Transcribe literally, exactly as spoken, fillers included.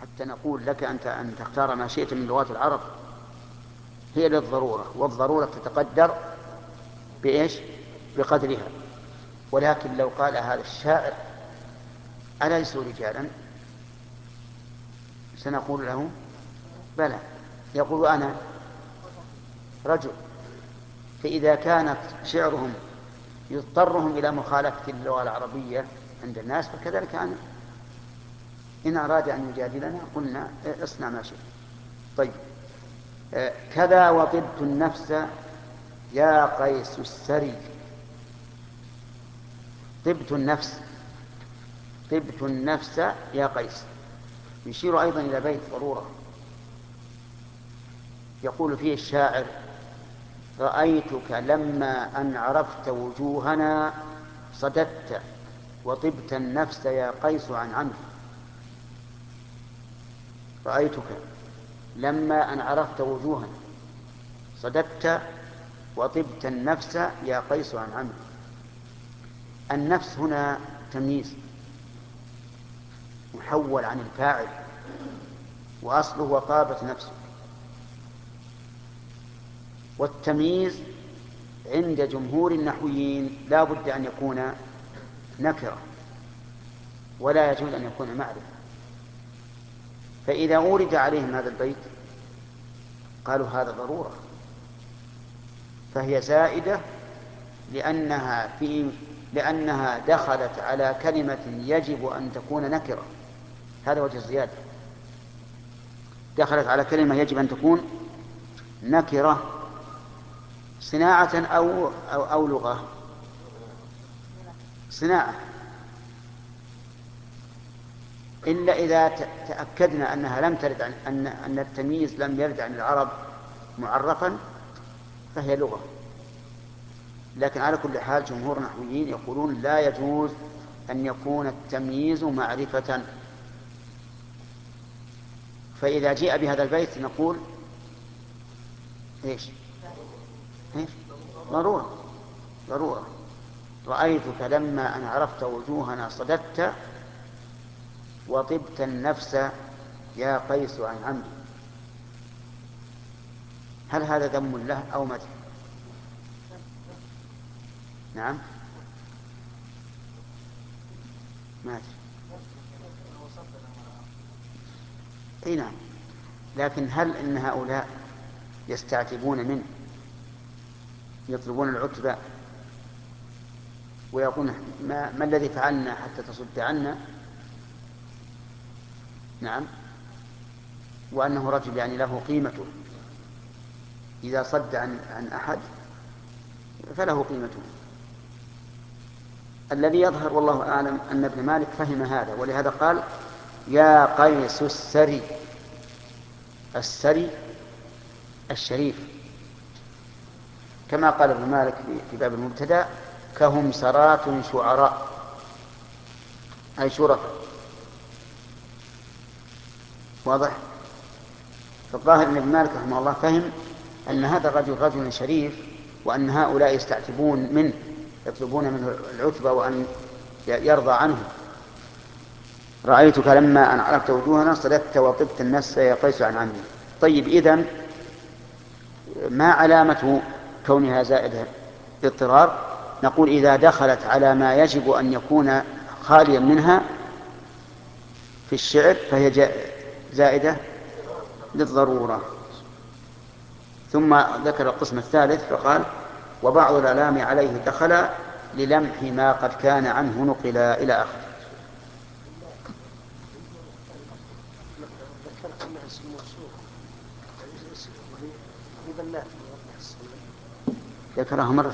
حتى نقول لك أنت أن تختار ما شئت من لغات العرب هي للضرورة، والضرورة تتقدر بإيش؟ بقدرها. ولكن لو قال هذا الشاعر أليسوا رجالا سنقول له بلى، يقول أنا رجل. فإذا كانت شعرهم يضطرهم إلى مخالفة اللغة العربية عند الناس فكذلك أنا إن أراد أن يجادلنا قلنا اصنع ما شئت. طيب آه كذا وطبت النفس يا قيس السري. طبت النفس، طبت النفس يا قيس، يشير أيضا إلى بيت ضرورة يقول فيه الشاعر: رأيتك لما أن عرفت وجوهنا صددت وطبت النفس يا قيس عن عمرو. رأيتك لما أن عرفت وجوهنا صددت وطبت النفس يا قيس عن عمرو. النفس هنا تمييز محول عن الفاعل، وأصله وطابت نفسه. والتمييز عند جمهور النحويين لا بد أن يكون نكرة ولا يجوز أن يكون معرفة. فإذا أورد عليهم هذا البيت قالوا هذا ضرورة، فهي زائدة لأنها, في لأنها دخلت على كلمة يجب أن تكون نكرة. هذا وجه الزيادة، دخلت على كلمة يجب أن تكون نكرة صناعة أو, أو, أو لغة. صناعة، إلا إذا تأكدنا أنها لم ترد عن أن, أن التمييز لم يرد عن العرب معرفا فهي لغة. لكن على كل حال جمهور النحويين يقولون لا يجوز أن يكون التمييز معرفة. فإذا جاء بهذا البيت نقول إيش؟ إيش؟ ضرورة، ضرورة. رأيتك لما أن عرفت وجوهنا صددت وطبت النفس يا قيس عن عمرو. هل هذا ذم له أو مدح؟ نعم ما أدري. اي نعم، لكن هل ان هؤلاء يستعتبون منه يطلبون العتبة ويقولون ما, ما الذي فعلنا حتى تصد عنا؟ نعم، وأنه رجل يعني له قيمته، إذا صد عن, عن أحد فله قيمته. الذي يظهر والله أعلم أن ابن مالك فهم هذا، ولهذا قال يا قيس السري. السري الشريف، كما قال ابن مالك في باب المبتدأ كهم سرات شعراء أي شرفاء. واضح؟ فالظاهر أن ابن مالك رحمه الله فهم أن هذا الرجل رجل شريف، وأن هؤلاء يستعتبون منه يطلبون منه العتبة وأن يرضى عنه. رأيتك لما أن عرفت وجوهنا صددت وطبت النفس يا قيس عن عمرو. طيب إذن ما علامة كونها زائدة اضطرار؟ نقول إذا دخلت على ما يجب أن يكون خاليا منها في الشعر فهي زائدة للضرورة. ثم ذكر القسم الثالث فقال وبعض الآلام عليه دخل للمح ما قد كان عنه نقل إلى آخره. ذكرها مرة